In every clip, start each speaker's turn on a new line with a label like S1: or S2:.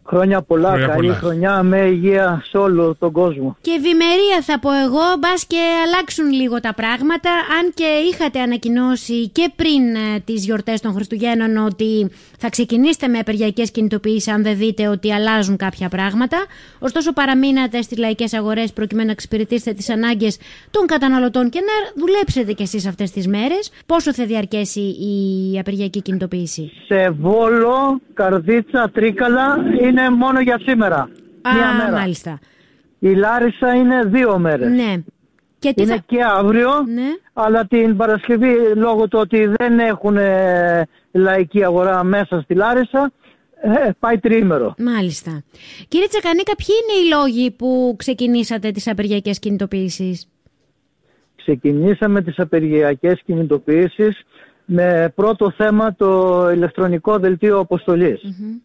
S1: Χρόνια πολλά, καλή χρονιά με υγεία σε όλο τον κόσμο.
S2: Και ευημερία θα πω εγώ, μπας και αλλάξουν λίγο τα πράγματα. Αν και είχατε ανακοινώσει και πριν τις γιορτές των Χριστουγέννων ότι θα ξεκινήσετε με απεργιακές κινητοποιήσεις αν δεν δείτε ότι αλλάζουν κάποια πράγματα. Ωστόσο παραμείνατε στις λαϊκές αγορές προκειμένου να εξυπηρετήσετε τις ανάγκες των καταναλωτών και να δουλέψετε κι εσείς αυτές τις μέρες. Πόσο θα διαρκέσει η απεργιακή κινητοποίηση?
S1: Σε Βόλο, Καρδίτσα, Τρίκαλα είναι μόνο για σήμερα. Μία μέρα.
S2: Μάλιστα.
S1: Η Λάρισα είναι 2 μέρες.
S2: Ναι. Και
S1: είναι και αύριο,
S2: ναι.
S1: Αλλά την Παρασκευή λόγω του ότι δεν έχουν λαϊκή αγορά μέσα στη Λάρισα, πάει τριήμερο.
S2: Μάλιστα. Κύριε Τσακανίκα, ποιοι είναι οι λόγοι που ξεκινήσατε τις απεργιακές κινητοποιήσεις?
S1: Ξεκινήσαμε τις απεργιακές κινητοποιήσεις με πρώτο θέμα το ηλεκτρονικό δελτίο αποστολής.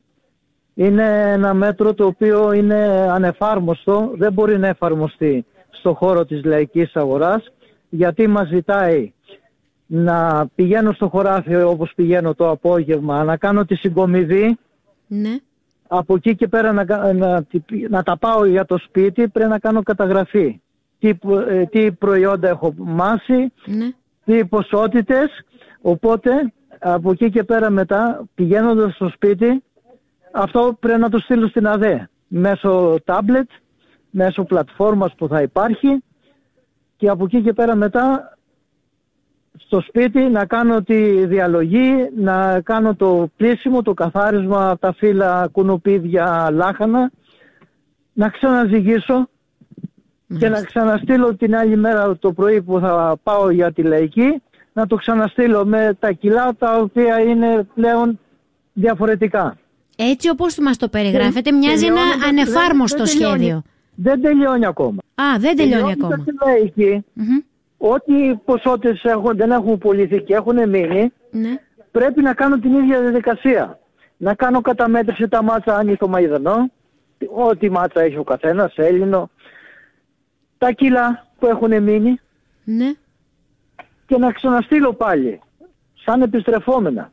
S1: Είναι ένα μέτρο το οποίο είναι ανεφάρμοστο, δεν μπορεί να εφαρμοστεί στο χώρο της λαϊκής αγοράς, γιατί μας ζητάει να πηγαίνω στο χωράφι όπως πηγαίνω το απόγευμα, να κάνω τη συγκομιδή,
S2: ναι.
S1: Από εκεί και πέρα να τα πάω για το σπίτι, πρέπει να κάνω καταγραφή. Τι προϊόντα έχω μάσει,
S2: ναι.
S1: Τι ποσότητες, οπότε από εκεί και πέρα μετά πηγαίνοντας στο σπίτι, αυτό πρέπει να το στείλω στην ΑΔΕ μέσω τάμπλετ, μέσω πλατφόρμας που θα υπάρχει, και από εκεί και πέρα μετά στο σπίτι να κάνω τη διαλογή, να κάνω το πλύσιμο, το καθάρισμα, τα φύλλα, κουνουπίδια, λάχανα, να ξαναζυγίσω και να ξαναστείλω την άλλη μέρα το πρωί που θα πάω για τη λαϊκή, να το ξαναστείλω με τα κιλά τα οποία είναι πλέον διαφορετικά.
S2: Έτσι όπως μας το περιγράφετε, μοιάζει ένα ανεφάρμοστο σχέδιο.
S1: Δεν τελειώνει ακόμα.
S2: Δεν τελειώνει ακόμα.
S1: Στη λαϊκή, ό,τι ποσότητες δεν έχουν πουληθεί και έχουν μείνει,
S2: ναι.
S1: Πρέπει να κάνω την ίδια διαδικασία. Να κάνω καταμέτρηση τα μάτσα άνηθο μαϊδανό, ό,τι μάτσα έχει ο καθένας, Έλληνο, τα κιλά που έχουν μείνει,
S2: ναι.
S1: Και να ξαναστείλω πάλι, σαν επιστρεφόμενα.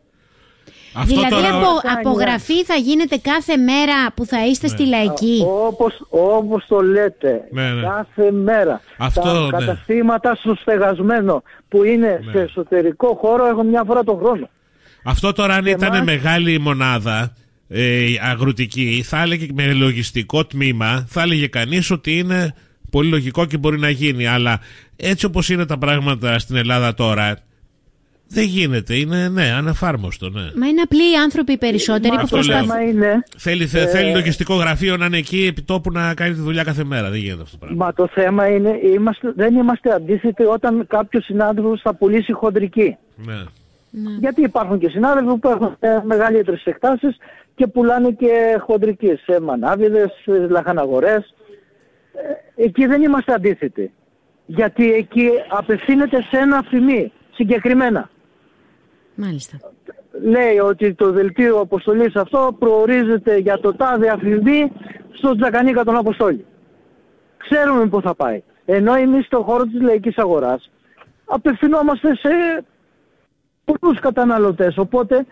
S2: Αυτό δηλαδή απογραφή θα γίνεται κάθε μέρα που θα είστε στη λαϊκή?
S1: Όπως το λέτε,
S3: ναι.
S1: Κάθε μέρα.
S3: Αυτό,
S1: τα καταστήματα στο στεγασμένο που είναι σε εσωτερικό χώρο έχουν μια φορά τον χρόνο.
S3: Αυτό τώρα αν ήταν μεγάλη μονάδα αγροτική, θα έλεγε με λογιστικό τμήμα, θα έλεγε κανείς ότι είναι πολύ λογικό και μπορεί να γίνει, αλλά έτσι όπως είναι τα πράγματα στην Ελλάδα τώρα, δεν γίνεται, είναι ανεφάρμοστο. Ναι.
S2: Μα είναι απλοί άνθρωποι περισσότεροι που προσπαθούν.
S3: Θέλει λογιστικό γραφείο να είναι εκεί επί τόπου να κάνει τη δουλειά κάθε μέρα. Δεν γίνεται αυτό το πράγμα.
S1: Μα το θέμα είναι, δεν είμαστε αντίθετοι όταν κάποιος συνάδελφος θα πουλήσει χοντρική.
S3: Ναι.
S1: Γιατί υπάρχουν και συνάδελφοι που έχουν μεγαλύτερες εκτάσεις και πουλάνε και χοντρική σε μανάβιδες, λαχαναγορές. Εκεί δεν είμαστε αντίθετοι. Γιατί εκεί απευθύνεται σε ένα αφημί συγκεκριμένα.
S2: Μάλιστα.
S1: Λέει ότι το δελτίο αποστολής αυτό προορίζεται για το τάδε αφημί στο Τζακανίκα τον Αποστόλη. Ξέρουμε πού θα πάει. Ενώ εμείς στον χώρο της λαϊκής αγοράς απευθυνόμαστε σε πολλούς καταναλωτές. Οπότε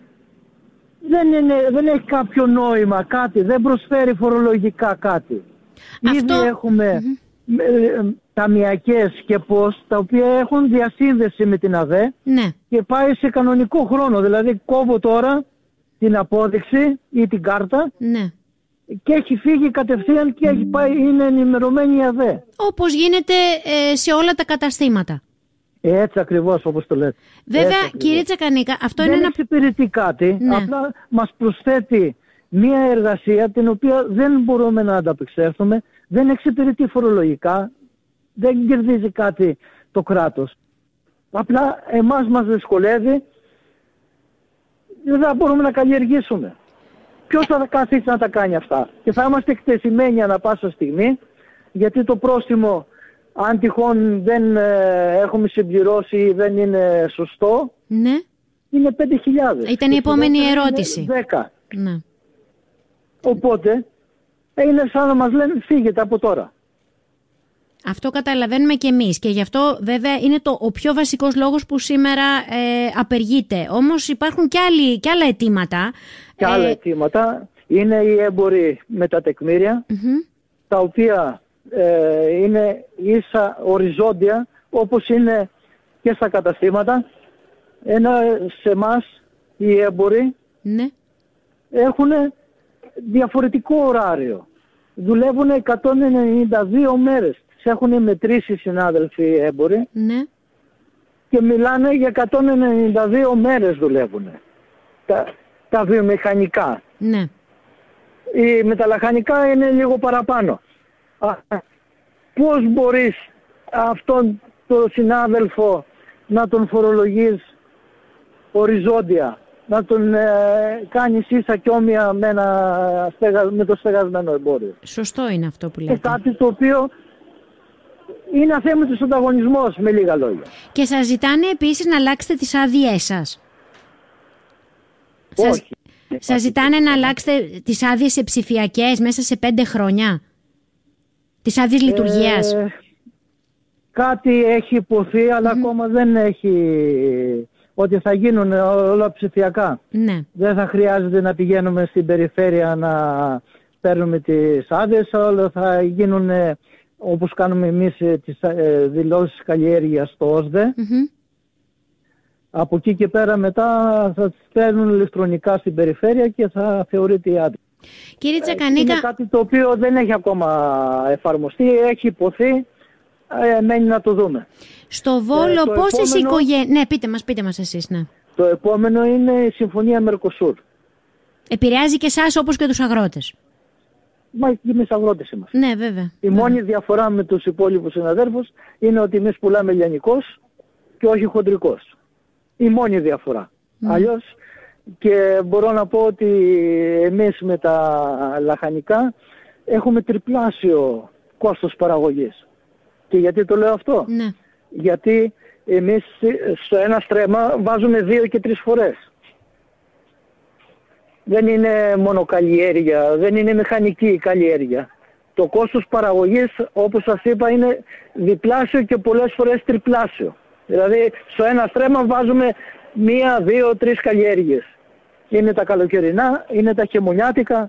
S1: δεν έχει κάποιο νόημα κάτι, δεν προσφέρει φορολογικά κάτι. Ήδη έχουμε ταμιακές και πώς, τα οποία έχουν διασύνδεση με την ΑΔΕ,
S2: ναι. Και
S1: πάει σε κανονικό χρόνο. Δηλαδή κόβω τώρα την απόδειξη ή την κάρτα,
S2: ναι.
S1: Και έχει φύγει κατευθείαν και έχει πάει, είναι ενημερωμένη η ΑΔΕ.
S2: Όπως γίνεται σε όλα τα καταστήματα.
S1: Έτσι ακριβώς όπως το λέτε.
S2: Βέβαια κύριε Τσακανίκα, αυτό είναι
S1: δεν εξυπηρετεί κάτι, ναι. Απλά μας προσθέτει μία εργασία την οποία δεν μπορούμε να ανταπεξέλθουμε, δεν εξυπηρετεί φορολογικά, δεν κερδίζει κάτι το κράτος. Απλά εμάς μας δυσκολεύει, δεν θα μπορούμε να καλλιεργήσουμε. Ποιος θα καθίσει να τα κάνει αυτά? Και θα είμαστε εκτεθειμένοι ανά πάσα στιγμή, γιατί το πρόστιμο, αν τυχόν δεν έχουμε συμπληρώσει ή δεν είναι σωστό,
S2: ναι.
S1: Είναι 5.000.
S2: Ήταν η επόμενη ερώτηση.
S1: 10.
S2: Ναι.
S1: Οπότε είναι σαν να μας λένε φύγετε από τώρα.
S2: Αυτό καταλαβαίνουμε και εμείς και γι' αυτό βέβαια είναι ο πιο βασικός λόγος που σήμερα απεργείται. Όμως υπάρχουν και άλλα αιτήματα.
S1: Και άλλα αιτήματα. είναι οι έμποροι με τα τεκμήρια, τα οποία είναι ίσα οριζόντια όπως είναι και στα καταστήματα, ενώ σε εμάς οι έμποροι έχουν διαφορετικό ωράριο. Δουλεύουν 192 μέρες. Τις έχουν μετρήσει οι συνάδελφοι έμποροι και μιλάνε για 192 μέρες δουλεύουν τα βιομηχανικά. Οι μεταλλαχανικά είναι λίγο παραπάνω. Πώς μπορείς αυτόν τον συνάδελφο να τον φορολογείς οριζόντια, να τον κάνεις ίσα και όμοια με το στεγασμένο εμπόριο?
S2: Σωστό είναι αυτό που λέτε.
S1: Και κάτι το οποίο είναι αθέμητος ανταγωνισμός, με λίγα λόγια.
S2: Και σας ζητάνε επίσης να αλλάξετε τις άδειές σας.
S1: Όχι.
S2: Σας ζητάνε να αλλάξετε τις άδειες σε ψηφιακές μέσα σε 5 χρόνια. Τις άδειες λειτουργίας.
S1: Κάτι έχει υποθεί, αλλά ακόμα δεν έχει... Ότι θα γίνουν όλα ψηφιακά. Δεν θα χρειάζεται να πηγαίνουμε στην περιφέρεια να παίρνουμε τις άδειες. Όλα θα γίνουν όπως κάνουμε εμείς τις δηλώσεις καλλιέργειας στο ΩΣΔΕ. Από εκεί και πέρα μετά θα τις παίρνουν ηλεκτρονικά στην περιφέρεια και θα θεωρείται η άδεια.
S2: Κύριε Τσακανίκα...
S1: Είναι κάτι το οποίο δεν έχει ακόμα εφαρμοστεί, έχει υποθεί, μένει να το δούμε.
S2: Στο Βόλο πόσες οικογένειες... Ναι, πείτε μας εσείς, ναι.
S1: Το επόμενο είναι η Συμφωνία Μερκοσούρ.
S2: Επηρεάζει και εσάς όπως και τους αγρότες.
S1: Μα και εμείς αγρότες είμαστε.
S2: Ναι, βέβαια.
S1: Η μόνη διαφορά με τους υπόλοιπους συναδέλφους είναι ότι εμείς πουλάμε λιανικός και όχι χοντρικός. Η μόνη διαφορά. Αλλιώς, και μπορώ να πω ότι εμείς με τα λαχανικά έχουμε τριπλάσιο κόστος παραγωγής. Και γιατί το λέω αυτό? Γιατί εμείς στο ένα στρέμμα βάζουμε 2 και 3 φορές. Δεν είναι μόνο καλλιέργεια, δεν είναι μηχανική καλλιέργεια. Το κόστος παραγωγής, όπως σας είπα, είναι διπλάσιο και πολλές φορές τριπλάσιο. Δηλαδή στο ένα στρέμμα βάζουμε 1, 2, 3 καλλιέργειες. Είναι τα καλοκαιρινά, είναι τα χειμωνιάτικα.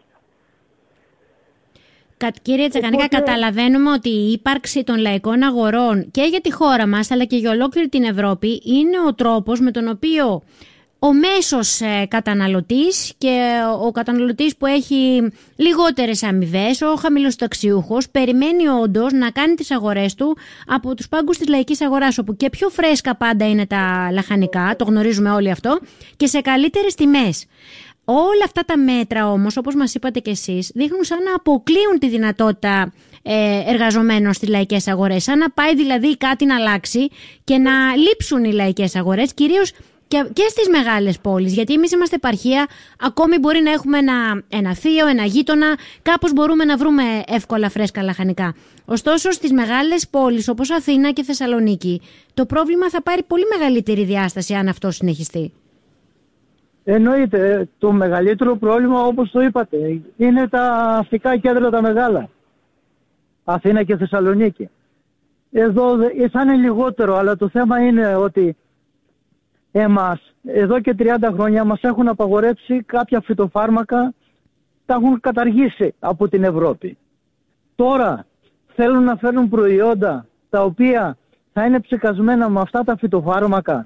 S2: Κύριε Τσακανίκα, καταλαβαίνουμε ότι η ύπαρξη των λαϊκών αγορών και για τη χώρα μας αλλά και για ολόκληρη την Ευρώπη είναι ο τρόπος με τον οποίο ο μέσος καταναλωτής και ο καταναλωτής που έχει λιγότερες αμοιβές, ο χαμηλοσταξιούχος, περιμένει όντως να κάνει τις αγορές του από τους πάγκους της λαϊκής αγοράς, όπου και πιο φρέσκα πάντα είναι τα λαχανικά, το γνωρίζουμε όλοι αυτό, και σε καλύτερες τιμές. Όλα αυτά τα μέτρα όμως, όπως μας είπατε και εσείς, δείχνουν σαν να αποκλείουν τη δυνατότητα εργαζομένων στις λαϊκές αγορές, σαν να πάει δηλαδή κάτι να αλλάξει και να λείψουν οι λαϊκές αγορές, κυρίως και στις μεγάλες πόλεις, γιατί εμείς είμαστε επαρχία, ακόμη μπορεί να έχουμε ένα θείο, ένα γείτονα, κάπως μπορούμε να βρούμε εύκολα φρέσκα λαχανικά. Ωστόσο στις μεγάλες πόλεις όπως Αθήνα και Θεσσαλονίκη, το πρόβλημα θα πάρει πολύ μεγαλύτερη διάσταση αν αυτό συνεχιστεί.
S1: Εννοείται, το μεγαλύτερο πρόβλημα, όπως το είπατε, είναι τα αστικά κέντρα τα μεγάλα. Αθήνα και Θεσσαλονίκη. Εδώ θα είναι λιγότερο, αλλά το θέμα είναι ότι εμάς, εδώ και 30 χρόνια μας έχουν απαγορέψει κάποια φυτοφάρμακα, τα έχουν καταργήσει από την Ευρώπη. Τώρα θέλουν να φέρουν προϊόντα τα οποία θα είναι ψεκασμένα με αυτά τα φυτοφάρμακα.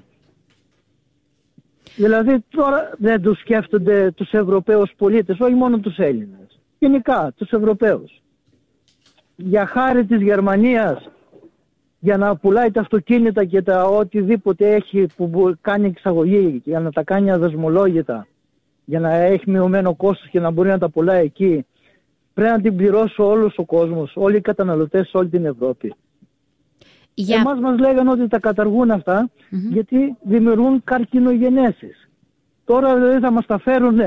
S1: Δηλαδή τώρα δεν τους σκέφτονται τους Ευρωπαίους πολίτες, όχι μόνο τους Έλληνες, γενικά τους Ευρωπαίους. Για χάρη της Γερμανίας, για να πουλάει τα αυτοκίνητα και τα οτιδήποτε έχει που κάνει εξαγωγή, για να τα κάνει αδεσμολόγητα, για να έχει μειωμένο κόστος και να μπορεί να τα πουλάει εκεί, πρέπει να την πληρώσει όλος ο κόσμος, όλοι οι καταναλωτές σε όλη την Ευρώπη. Εμάς μας λέγανε ότι τα καταργούν αυτά, γιατί δημιουργούν καρκινογενέσεις. Τώρα δηλαδή θα μας τα φέρουν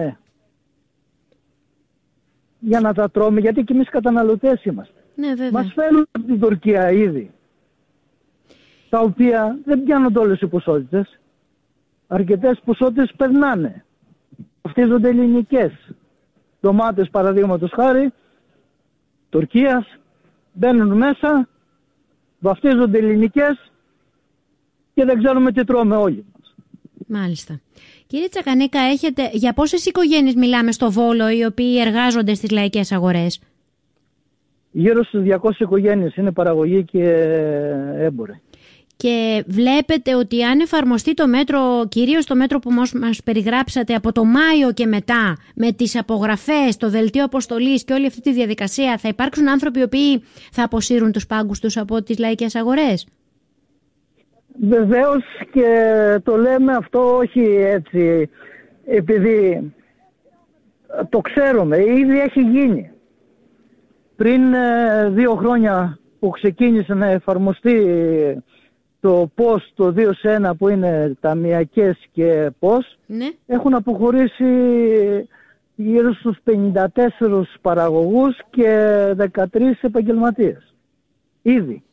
S1: για να τα τρώμε, γιατί και εμείς καταναλωτές είμαστε. Μας φέρουν από την Τουρκία ήδη, τα οποία δεν πιάνονται όλες οι ποσότητες. Αρκετές ποσότητες περνάνε. Βαφτίζονται ελληνικές. Ντομάτες παραδείγματος χάρη, Τουρκίας, μπαίνουν μέσα, βαφτίζονται ελληνικές και δεν ξέρουμε τι τρώμε όλοι μας.
S2: Μάλιστα. Κύριε Τσακανίκα, για πόσες οικογένειες μιλάμε στο Βόλο οι οποίοι εργάζονται στις λαϊκές αγορές?
S1: Γύρω στους 200 οικογένειες είναι παραγωγή και έμποροι.
S2: Και βλέπετε ότι αν εφαρμοστεί το μέτρο, κυρίως το μέτρο που μας περιγράψατε από το Μάιο και μετά, με τις απογραφές, το δελτίο αποστολής και όλη αυτή τη διαδικασία, θα υπάρξουν άνθρωποι οι οποίοι θα αποσύρουν τους πάγκους τους από τις λαϊκές αγορές?
S1: Βεβαίως, και το λέμε αυτό όχι έτσι επειδή το ξέρουμε, ήδη έχει γίνει. Πριν 2 χρόνια που ξεκίνησε να εφαρμοστεί το ΠΟΣ, το 2 σε 1 που είναι ταμιακές και ΠΟΣ,
S2: ναι,
S1: έχουν αποχωρήσει γύρω στους 54 παραγωγούς και 13 επαγγελματίες. Ήδη.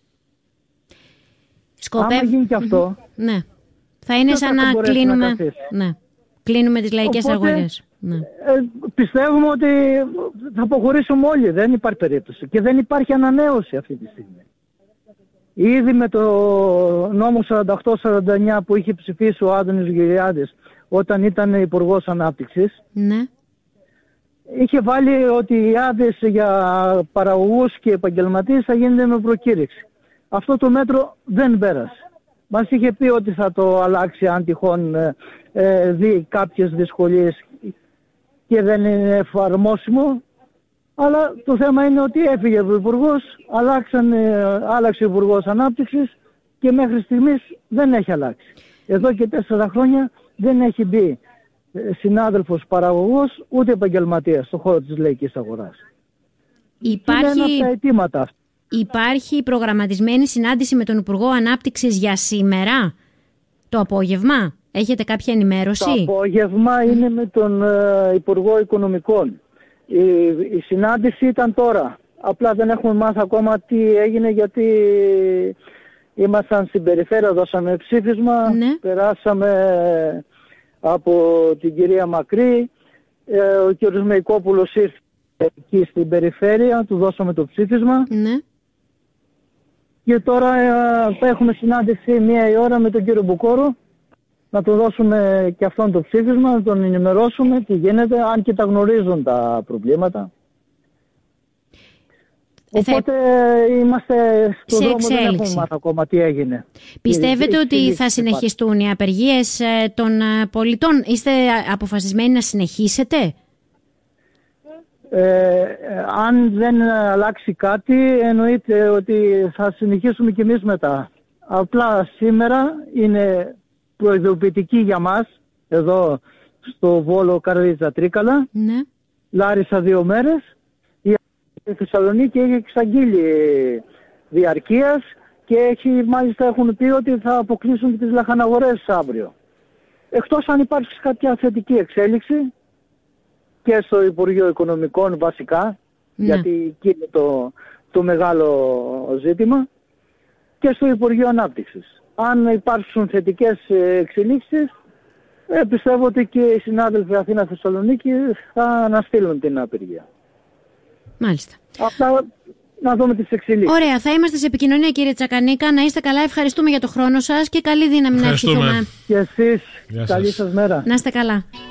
S1: Άμα γίνει και αυτό,
S2: ναι, θα είναι σαν να κλείνουμε, κλείνουμε τις λαϊκές αγορές. Ναι.
S1: Πιστεύουμε ότι θα αποχωρήσουμε όλοι, δεν υπάρχει περίπτωση και δεν υπάρχει ανανέωση αυτή τη στιγμή. Ήδη με το νόμο 48-49 που είχε ψηφίσει ο Άδωνης Γεωργιάδης όταν ήταν Υπουργός Ανάπτυξης,
S2: ναι,
S1: είχε βάλει ότι οι άδειες για παραγωγούς και επαγγελματίες θα γίνονται με προκήρυξη. Αυτό το μέτρο δεν πέρασε. Μας είχε πει ότι θα το αλλάξει αν τυχόν δει κάποιες δυσκολίες και δεν είναι εφαρμόσιμο. Αλλά το θέμα είναι ότι έφυγε ο Υπουργός, άλλαξε ο Υπουργός Ανάπτυξης και μέχρι στιγμής δεν έχει αλλάξει. Εδώ και 4 χρόνια δεν έχει μπει συνάδελφος παραγωγός ούτε επαγγελματίας στον χώρο της λαϊκής αγοράς. Είναι ένα από τα αιτήματα αυτά.
S2: Υπάρχει προγραμματισμένη συνάντηση με τον Υπουργό Ανάπτυξης για σήμερα, το απόγευμα? Έχετε κάποια ενημέρωση?
S1: Το απόγευμα είναι με τον Υπουργό Οικονομικών. Η συνάντηση ήταν τώρα. Απλά δεν έχουμε μάθει ακόμα τι έγινε, γιατί ήμασταν στην περιφέρεια, δώσαμε ψήφισμα,
S2: ναι,
S1: περάσαμε από την κυρία Μακρύ, ο κ. Μεϊκόπουλος ήρθε εκεί στην περιφέρεια, του δώσαμε το ψήφισμα,
S2: ναι,
S1: και τώρα θα έχουμε συνάντηση 1 η ώρα με τον κύριο Μπουκόρο, να του δώσουμε και αυτόν το ψήφισμα, να τον ενημερώσουμε τι γίνεται, αν και τα γνωρίζουν τα προβλήματα. Οπότε είμαστε στον δρόμο, δεν έχουμε μάθει ακόμα τι έγινε.
S2: Πιστεύετε ότι θα συνεχιστούν οι απεργίες των πολιτών? Είστε αποφασισμένοι να συνεχίσετε?
S1: Αν δεν αλλάξει κάτι, εννοείται ότι θα συνεχίσουμε κι εμείς μετά. Απλά σήμερα είναι προειδοποιητική για μας, εδώ στο Βόλο, Καρδίτσα, Τρίκαλα,
S2: ναι,
S1: Λάρισα 2 μέρες. Η Θεσσαλονίκη έχει εξαγγείλει διαρκείας και μάλιστα έχουν πει ότι θα αποκλείσουν και τις λαχαναγορές αύριο. Εκτός αν υπάρξει κάποια θετική εξέλιξη και στο Υπουργείο Οικονομικών βασικά,
S2: ναι,
S1: γιατί εκεί είναι το μεγάλο ζήτημα, και στο Υπουργείο Ανάπτυξης. Αν υπάρξουν θετικές εξελίξεις, πιστεύω ότι και οι συνάδελφοι Αθήνα-Θεσσαλονίκη θα αναστείλουν την απεργία.
S2: Μάλιστα.
S1: Αυτά να δούμε τις εξελίξεις.
S2: Ωραία, θα είμαστε σε επικοινωνία, κύριε Τσακανίκα. Να είστε καλά, ευχαριστούμε για το χρόνο σας και καλή δύναμη να ευχηθούμε.
S1: Και εσείς, καλή σας μέρα.
S2: Να είστε καλά.